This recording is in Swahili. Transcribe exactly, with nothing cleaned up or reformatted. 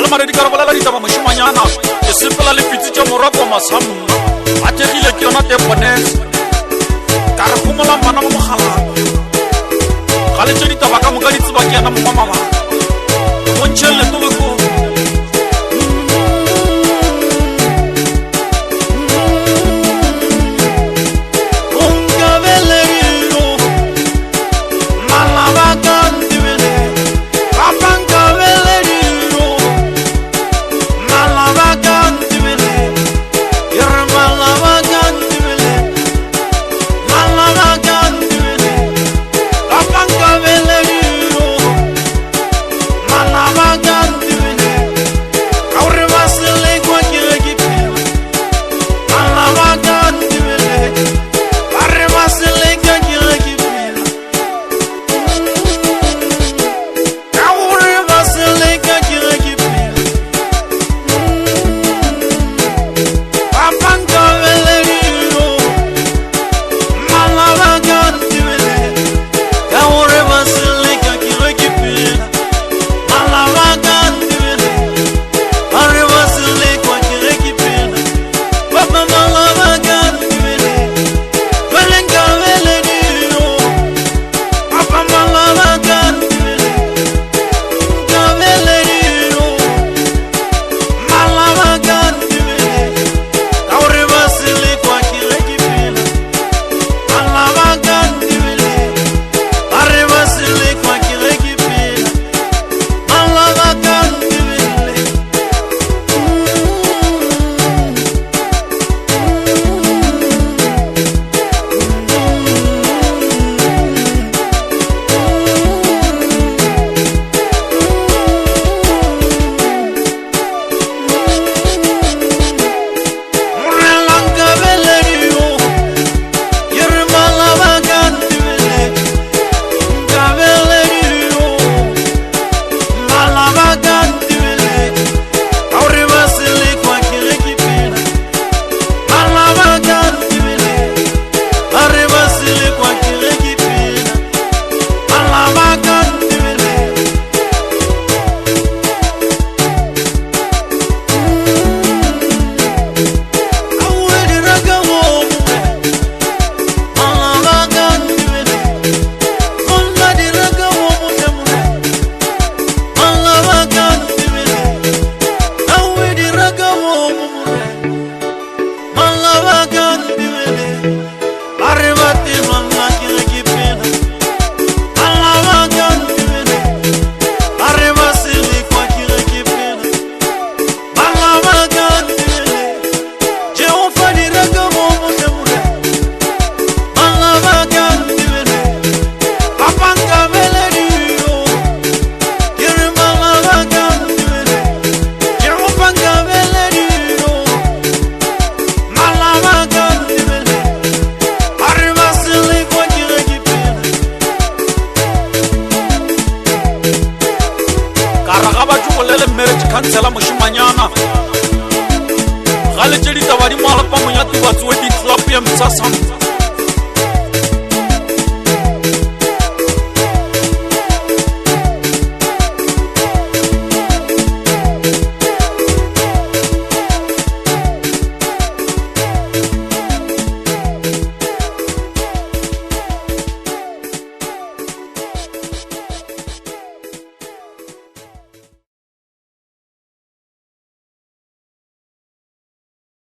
mare di karabala la ditaba moshimanyana ke sepela le fitse morako masamu a tegile ke yona teponese ka re gomola mana mo mogala ga le tse ditaba ka moka ditaba ke yana mo mama mo ntshelle toloko kansela moshimanyana ga le tse ditaba di moala pa monyati wa tsoe di club ya mtsasam